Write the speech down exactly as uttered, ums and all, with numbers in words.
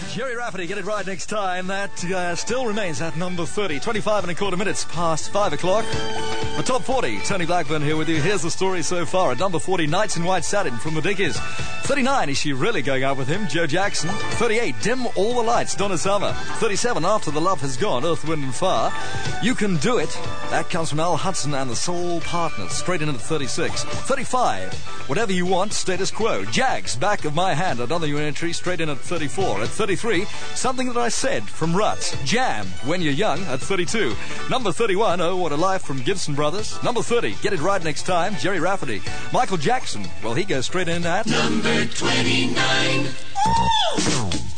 Gerry Rafferty, get it right next time. That uh, still remains at number thirty. twenty-five and a quarter minutes past five o'clock. The top forty. Tony Blackburn here with you. Here's the story so far. At number forty, Nights in White Satin from the Dickies. thirty-nine, Is She Really Going Out With Him? Joe Jackson. thirty-eight, Dim All the Lights, Donna Summer. thirty-seven, After the Love Has Gone, Earth, Wind and Fire. You Can Do It. That comes from Al Hudson and the Soul Partners. Straight in at thirty-six. thirty-five, Whatever You Want, Status Quo. Jags, Back of My Hand, another new entry, straight in at thirty-four. At thirty-three, Something That I Said from Ruts. Jam, When You're Young, at thirty-two. Number thirty-one, Oh What a Life from Gibson Brothers. Number thirty, Get It Right Next Time, Gerry Rafferty. Michael Jackson, well, he goes straight in at... Number twenty-nine.